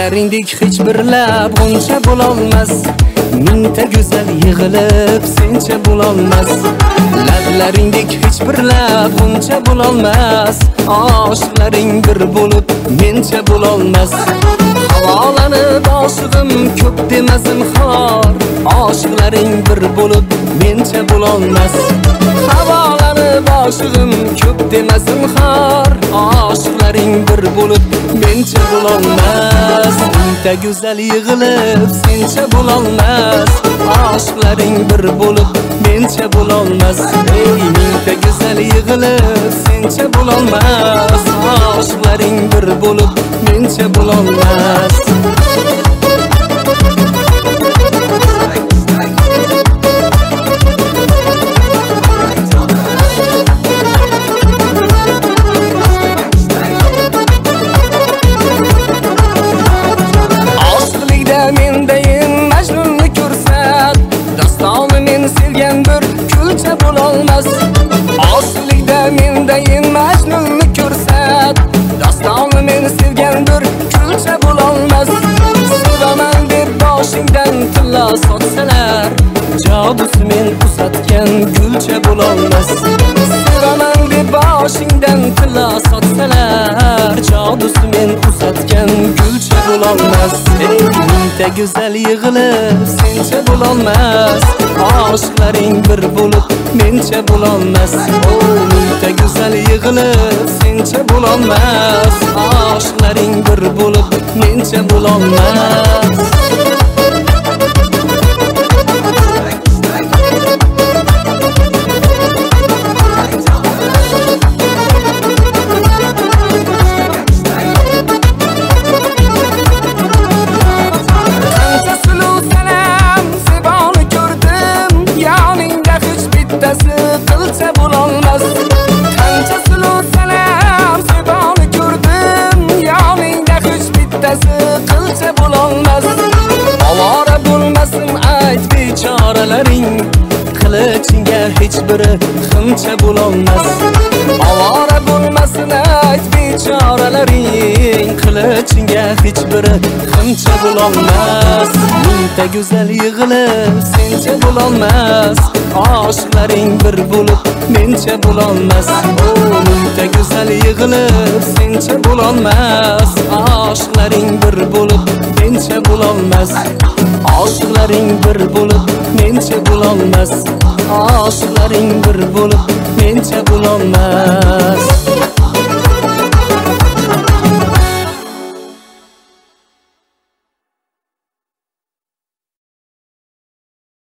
Lablaringdek hech bir lab g'uncha bo'lolmas, mingta go'zal yig'ilib sencha bo'lolmas. Lablaringdek hech bir lab g'uncha bo'lolmas, oshiqlaring bir bo'lib mencha bo'lolmas. Havolanib oshig'im ko'p demasin xor, oshiqlaring bir bo'lib mencha bo'lolmas. Havolanib oshig'im ko'p demasin xor, oshiqlaring bir bo'lib mencha bo'lolmas. Mingta go'zal yig'ilib sencha bo'lolmas, oshiqlaring bir bo'lib mencha bo'lolmas. Mingta go'zal yig'ilib sencha bo'lolmas, oshiqlaring bir bo'lib mencha bo'lolmas. Mendayin Majnunni ko'rsat, dostoni men sevgan bir kulcha bo'lolmas. Oslikda mendayin Majnunni ko'rsat, dostoni men sevgan bir kulcha bo'lolmas. Sevaman deb boshingdan tilla sotsalar, jodusi men uzatgan gulcha bo'lolmas. Sevaman deb boshingdan tilla sotsalar, jodusi men uzatgan gulcha bo'lolmas. Mingta go'zal yig'ilib sencha bo'lolmas, oshiqlaring bir bo'lib mencha bo'lolmas. Mingta go'zal yig'ilib sencha bo'lolmas, oshiqlaring bir bo'lib mencha bo'lolmas. Qilcha bo'lolmas, qancha suluv salam sevoni ko'rdim, yoningda hech bittasi qilcha bo'lolmas. Ovora bo'lmasin ayt bechoralaring, qilichingga hech biri ximcha bo'lolmas. Ovora bo'lmasin ayt bechoralaring, qilichingga hech biri ximcha bo'lolmas. Mingta go'zal yig'ilib sencha bo'lolmas, oshiqlaring bir bo'lib mencha bo'lolmas. Mingta go'zal yig'ilib sencha bo'lolmas, oshiqlaring bir bo'lib mencha bo'lolmas. Oshiqlaring bir bo'lib mencha bo'lolmas, oshiqlaring bir bo'lib mencha bo'lolmas.